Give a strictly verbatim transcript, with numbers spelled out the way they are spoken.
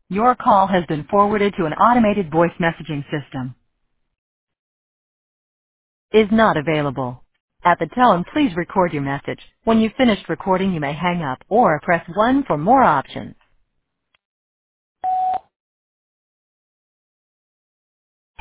Your call has been forwarded to an automated voice messaging system. Is not available. At the tone, please record your message. When you've finished recording, you may hang up or press one for more options.